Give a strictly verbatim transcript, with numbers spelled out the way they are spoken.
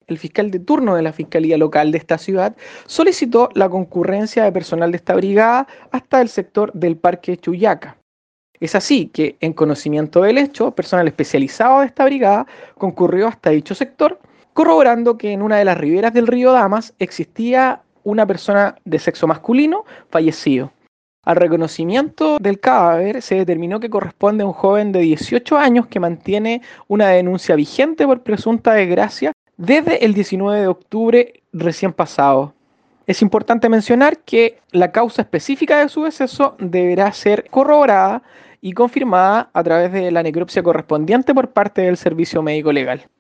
el fiscal de turno de la Fiscalía Local de esta ciudad solicitó la concurrencia de personal de esta brigada hasta el sector del Parque Chuyaca. Es así que, en conocimiento del hecho, personal especializado de esta brigada concurrió hasta dicho sector, corroborando que en una de las riberas del río Damas existía una persona de sexo masculino fallecido. Al reconocimiento del cadáver se determinó que corresponde a un joven de dieciocho años que mantiene una denuncia vigente por presunta desgracia desde el diecinueve de octubre recién pasado. Es importante mencionar que la causa específica de su deceso deberá ser corroborada y confirmada a través de la necropsia correspondiente por parte del Servicio Médico Legal.